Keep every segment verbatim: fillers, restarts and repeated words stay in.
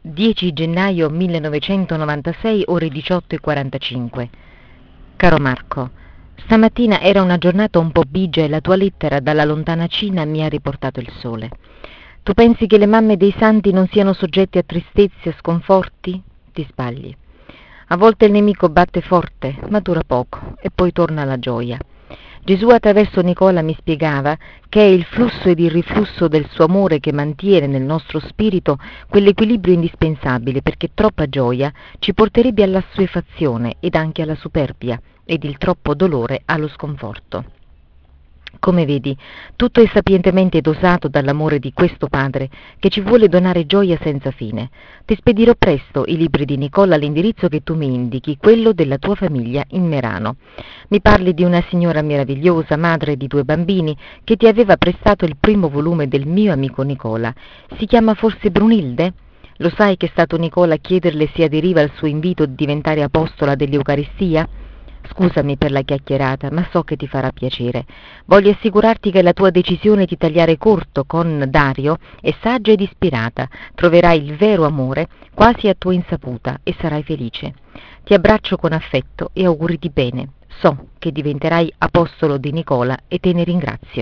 dieci gennaio millenovecentonovantasei, ore diciotto e quarantacinque. Caro Marco, stamattina era una giornata un po' bigia e la tua lettera dalla lontana Cina mi ha riportato il sole. Tu pensi che le mamme dei santi non siano soggetti a tristezze e sconforti? Ti sbagli. A volte il nemico batte forte, ma dura poco, e poi torna la gioia. Gesù attraverso Nicola mi spiegava che è il flusso ed il riflusso del suo amore che mantiene nel nostro spirito quell'equilibrio indispensabile, perché troppa gioia ci porterebbe all'assuefazione ed anche alla superbia, ed il troppo dolore allo sconforto. Come vedi, tutto è sapientemente dosato dall'amore di questo Padre che ci vuole donare gioia senza fine. Ti spedirò presto i libri di Nicola all'indirizzo che tu mi indichi, quello della tua famiglia in Merano. Mi parli di una signora meravigliosa, madre di due bambini, che ti aveva prestato il primo volume del mio amico Nicola. Si chiama forse Brunilde? Lo sai che è stato Nicola a chiederle se aderiva al suo invito di diventare apostola dell'Eucaristia? Scusami per la chiacchierata, ma so che ti farà piacere. Voglio assicurarti che la tua decisione di tagliare corto con Dario è saggia ed ispirata. Troverai il vero amore quasi a tua insaputa e sarai felice. Ti abbraccio con affetto e auguri di bene. So che diventerai apostolo di Nicola e te ne ringrazio.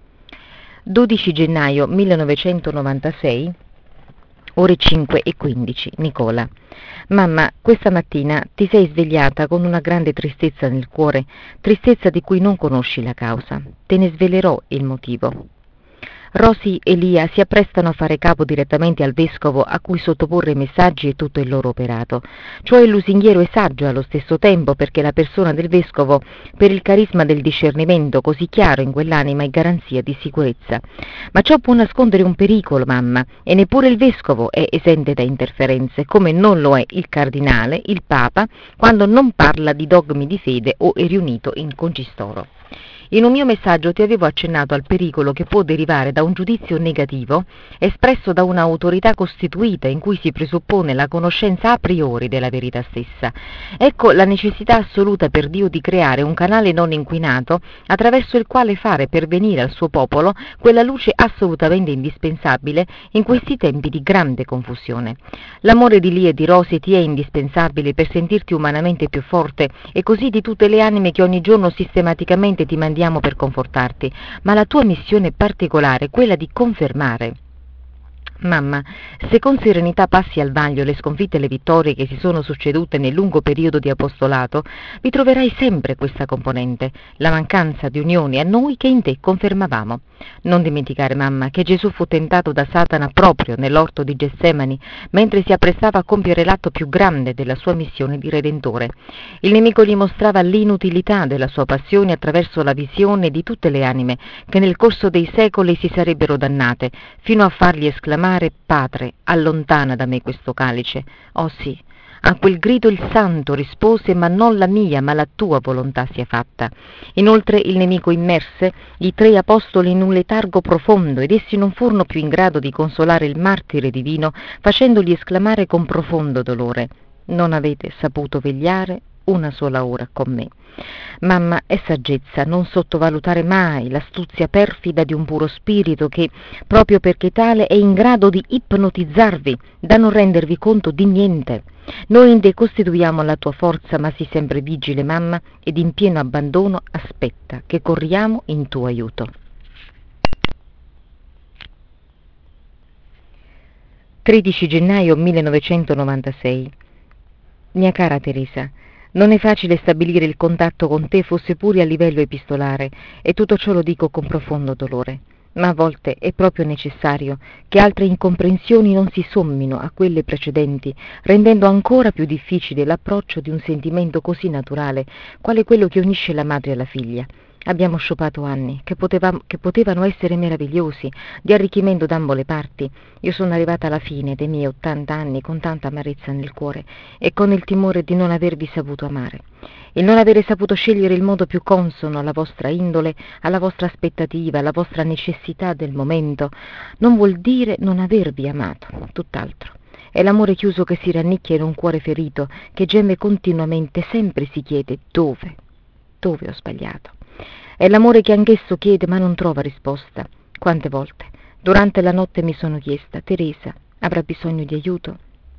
dodici gennaio millenovecentonovantasei, ore cinque e quindici. Nicola. Mamma, questa mattina ti sei svegliata con una grande tristezza nel cuore, tristezza di cui non conosci la causa. Te ne svelerò il motivo. Rosy e Lia si apprestano a fare capo direttamente al vescovo a cui sottoporre i messaggi e tutto il loro operato. Ciò è lusinghiero e saggio allo stesso tempo, perché la persona del vescovo, per il carisma del discernimento così chiaro in quell'anima, è garanzia di sicurezza. Ma ciò può nascondere un pericolo, mamma, e neppure il vescovo è esente da interferenze, come non lo è il cardinale, il papa, quando non parla di dogmi di fede o è riunito in concistoro. In un mio messaggio ti avevo accennato al pericolo che può derivare da un giudizio negativo espresso da un'autorità costituita in cui si presuppone la conoscenza a priori della verità stessa. Ecco la necessità assoluta per Dio di creare un canale non inquinato attraverso il quale fare pervenire al suo popolo quella luce assolutamente indispensabile in questi tempi di grande confusione. L'amore di Lia e di Rosy ti è indispensabile per sentirti umanamente più forte, e così di tutte le anime che ogni giorno sistematicamente ti mandiamo per confortarti, ma la tua missione particolare è quella di confermare. Mamma, se con serenità passi al vaglio le sconfitte e le vittorie che si sono succedute nel lungo periodo di apostolato, vi troverai sempre questa componente, la mancanza di unione a noi che in te confermavamo. Non dimenticare, mamma, che Gesù fu tentato da Satana proprio nell'orto di Getsemani, mentre si apprestava a compiere l'atto più grande della sua missione di Redentore. Il nemico gli mostrava l'inutilità della sua passione attraverso la visione di tutte le anime che nel corso dei secoli si sarebbero dannate, fino a fargli esclamare: Padre, allontana da me questo calice. Oh sì, a quel grido il santo rispose: ma non la mia, ma la tua volontà sia fatta. Inoltre il nemico immerse i tre apostoli in un letargo profondo, ed essi non furono più in grado di consolare il martire divino, facendogli esclamare con profondo dolore: non avete saputo vegliare una sola ora con me. Mamma, è saggezza non sottovalutare mai l'astuzia perfida di un puro spirito che, proprio perché tale, è in grado di ipnotizzarvi, da non rendervi conto di niente. Noi in te costituiamo la tua forza, ma sii sempre vigile, mamma, ed in pieno abbandono aspetta che corriamo in tuo aiuto. tredici gennaio millenovecentonovantasei. Mia cara Teresa, non è facile stabilire il contatto con te, fosse pure a livello epistolare, e tutto ciò lo dico con profondo dolore. Ma a volte è proprio necessario che altre incomprensioni non si sommino a quelle precedenti, rendendo ancora più difficile l'approccio di un sentimento così naturale, quale quello che unisce la madre alla figlia. Abbiamo sciupato anni che, potevamo, che potevano essere meravigliosi, di arricchimento d'ambo le parti. Io sono arrivata alla fine dei miei ottanta anni con tanta amarezza nel cuore e con il timore di non avervi saputo amare. Il non avere saputo scegliere il modo più consono alla vostra indole, alla vostra aspettativa, alla vostra necessità del momento, non vuol dire non avervi amato, tutt'altro. È l'amore chiuso che si rannicchia in un cuore ferito, che geme continuamente, sempre si chiede: dove? Dove ho sbagliato? È l'amore che anch'esso chiede ma non trova risposta. Quante volte durante la notte mi sono chiesta: Teresa avrà bisogno di aiuto?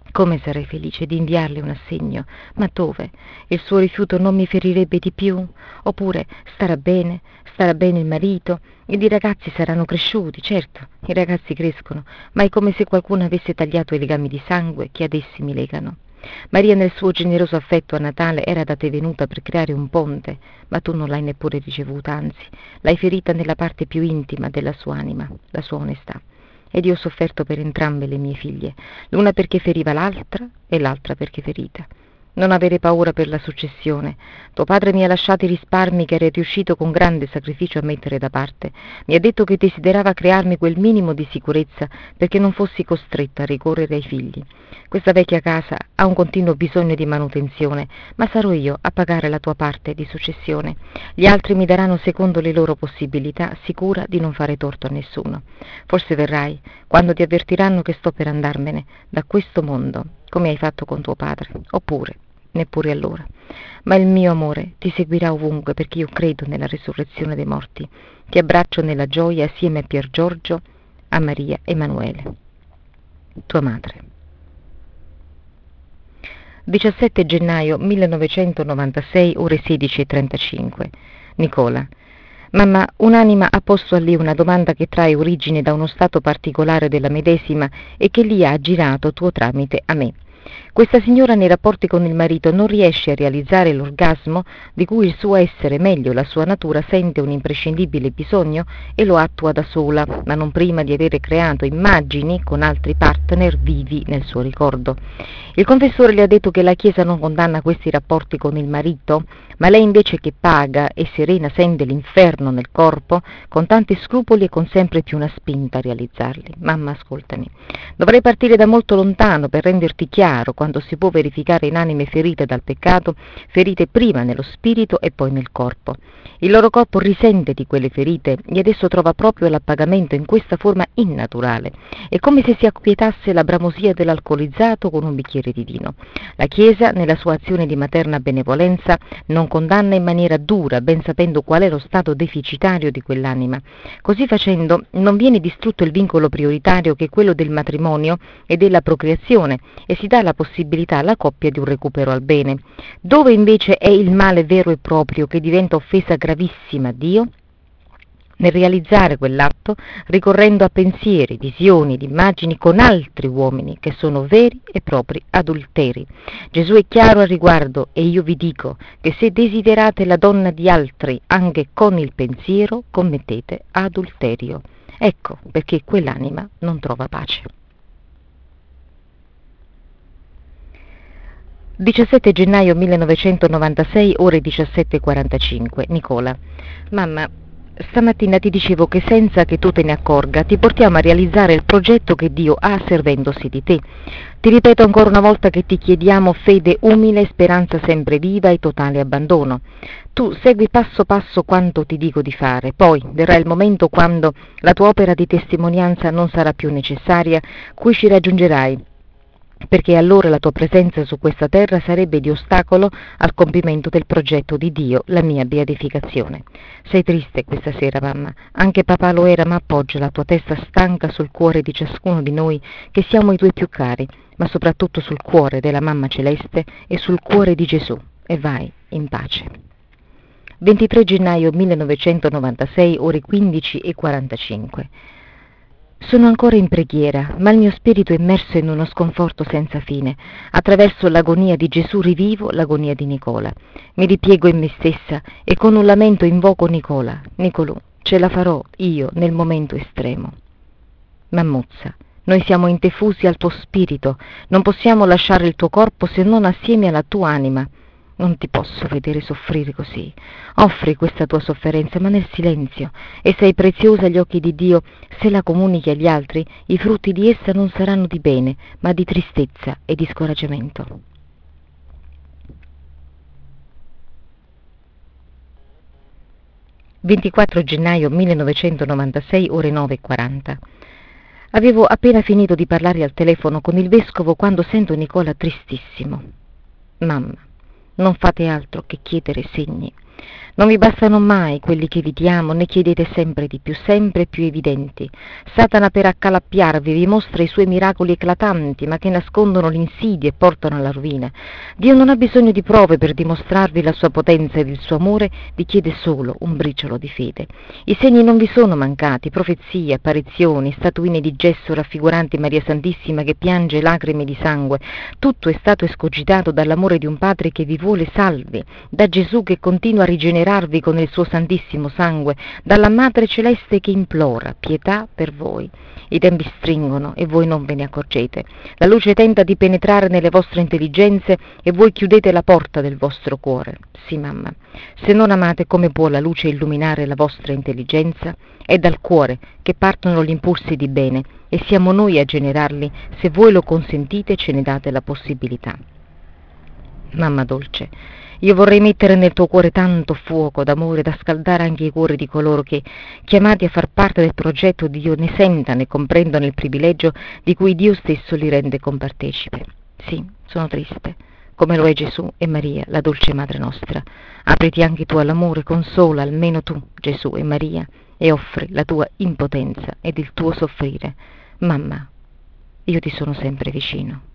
Come sarei felice di inviarle un assegno, ma dove? Il suo rifiuto non mi ferirebbe di più? Oppure starà bene, starà bene il marito, ed i ragazzi saranno cresciuti, certo, i ragazzi crescono, ma è come se qualcuno avesse tagliato i legami di sangue che ad essi mi legano. Maria nel suo generoso affetto a Natale era da te venuta per creare un ponte, ma tu non l'hai neppure ricevuta, anzi, l'hai ferita nella parte più intima della sua anima, la sua onestà. Ed io ho sofferto per entrambe le mie figlie, l'una perché feriva l'altra e l'altra perché ferita. Non avere paura per la successione. Tuo padre mi ha lasciato i risparmi che era riuscito con grande sacrificio a mettere da parte. Mi ha detto che desiderava crearmi quel minimo di sicurezza perché non fossi costretta a ricorrere ai figli. Questa vecchia casa ha un continuo bisogno di manutenzione, ma sarò io a pagare la tua parte di successione. Gli altri mi daranno secondo le loro possibilità, sicura di non fare torto a nessuno. Forse verrai, quando ti avvertiranno che sto per andarmene da questo mondo, come hai fatto con tuo padre, oppure neppure allora. Ma il mio amore ti seguirà ovunque perché io credo nella risurrezione dei morti. Ti abbraccio nella gioia assieme a Pier Giorgio, a Maria Emanuele. Tua madre. diciassette gennaio millenovecentonovantasei, ore sedici e trentacinque. Nicola. Mamma, un'anima ha posto a lì una domanda che trae origine da uno stato particolare della medesima e che lì ha aggirato tuo tramite a me. Questa signora nei rapporti con il marito non riesce a realizzare l'orgasmo di cui il suo essere, meglio la sua natura, sente un imprescindibile bisogno e lo attua da sola, ma non prima di avere creato immagini con altri partner vivi nel suo ricordo. Il confessore le ha detto che la Chiesa non condanna questi rapporti con il marito, ma lei invece che paga e serena sente l'inferno nel corpo, con tanti scrupoli e con sempre più una spinta a realizzarli. Mamma, ascoltami. Dovrei partire da molto lontano per renderti chiaro quanto si può verificare in anime ferite dal peccato, ferite prima nello spirito e poi nel corpo. Il loro corpo risente di quelle ferite e adesso trova proprio l'appagamento in questa forma innaturale. È come se si acquietasse la bramosia dell'alcolizzato con un bicchiere di vino. La Chiesa, nella sua azione di materna benevolenza, non condanna in maniera dura, ben sapendo qual è lo stato deficitario di quell'anima. Così facendo non viene distrutto il vincolo prioritario che è quello del matrimonio e della procreazione e si dà la possibilità alla coppia di un recupero al bene. Dove invece è il male vero e proprio che diventa offesa gravissima a Dio? Nel realizzare quell'atto, ricorrendo a pensieri, visioni ed immagini con altri uomini che sono veri e propri adulteri. Gesù è chiaro al riguardo e io vi dico che se desiderate la donna di altri anche con il pensiero, commettete adulterio. Ecco perché quell'anima non trova pace. diciassette gennaio millenovecentonovantasei, ore diciassette e quarantacinque. Nicola. Mamma, stamattina ti dicevo che senza che tu te ne accorga ti portiamo a realizzare il progetto che Dio ha servendosi di te. Ti ripeto ancora una volta che ti chiediamo fede umile, speranza sempre viva e totale abbandono. Tu segui passo passo quanto ti dico di fare, poi verrà il momento quando la tua opera di testimonianza non sarà più necessaria, cui ci raggiungerai, perché allora la tua presenza su questa terra sarebbe di ostacolo al compimento del progetto di Dio, la mia beatificazione. Sei triste questa sera, mamma, anche papà lo era, ma appoggia la tua testa stanca sul cuore di ciascuno di noi che siamo i tuoi più cari, ma soprattutto sul cuore della mamma celeste e sul cuore di Gesù, e vai in pace. ventitré gennaio millenovecentonovantasei, ore quindici e quarantacinque. Sono ancora in preghiera, ma il mio spirito è immerso in uno sconforto senza fine. Attraverso l'agonia di Gesù rivivo l'agonia di Nicola. Mi ripiego in me stessa e con un lamento invoco Nicola. Nicolò, ce la farò io nel momento estremo. Mammuzza, noi siamo intefusi al tuo spirito, non possiamo lasciare il tuo corpo se non assieme alla tua anima. Non ti posso vedere soffrire così. Offri questa tua sofferenza, ma nel silenzio, e sei preziosa agli occhi di Dio. Se la comunichi agli altri, i frutti di essa non saranno di bene, ma di tristezza e di scoraggiamento. ventiquattro gennaio millenovecentonovantasei, ore nove e quaranta. Avevo appena finito di parlare al telefono con il vescovo quando sento Nicola tristissimo. Mamma, non fate altro che chiedere segni. Non vi bastano mai quelli che vi diamo, ne chiedete sempre di più, sempre più evidenti. Satana, per accalappiarvi, vi mostra i suoi miracoli eclatanti, ma che nascondono l'insidia e portano alla rovina. Dio non ha bisogno di prove per dimostrarvi la sua potenza ed il suo amore, vi chiede solo un briciolo di fede. I segni non vi sono mancati, profezie, apparizioni, statuine di gesso raffiguranti Maria Santissima che piange lacrime di sangue. Tutto è stato escogitato dall'amore di un Padre che vi vuole salvi, da Gesù che continua a rigenerarvi con il suo santissimo sangue, dalla Madre Celeste che implora pietà per voi. I tempi stringono e voi non ve ne accorgete. La luce tenta di penetrare nelle vostre intelligenze e voi chiudete la porta del vostro cuore. Sì, mamma, se non amate, come può la luce illuminare la vostra intelligenza? È dal cuore che partono gli impulsi di bene e siamo noi a generarli se voi lo consentite e ce ne date la possibilità. Mamma dolce, io vorrei mettere nel tuo cuore tanto fuoco d'amore da scaldare anche i cuori di coloro che, chiamati a far parte del progetto di Dio, ne sentano e comprendano il privilegio di cui Dio stesso li rende compartecipe. Sì, sono triste, come lo è Gesù e Maria, la dolce Madre nostra. Apriti anche tu all'amore, consola almeno tu, Gesù e Maria, e offri la tua impotenza ed il tuo soffrire. Mamma, io ti sono sempre vicino.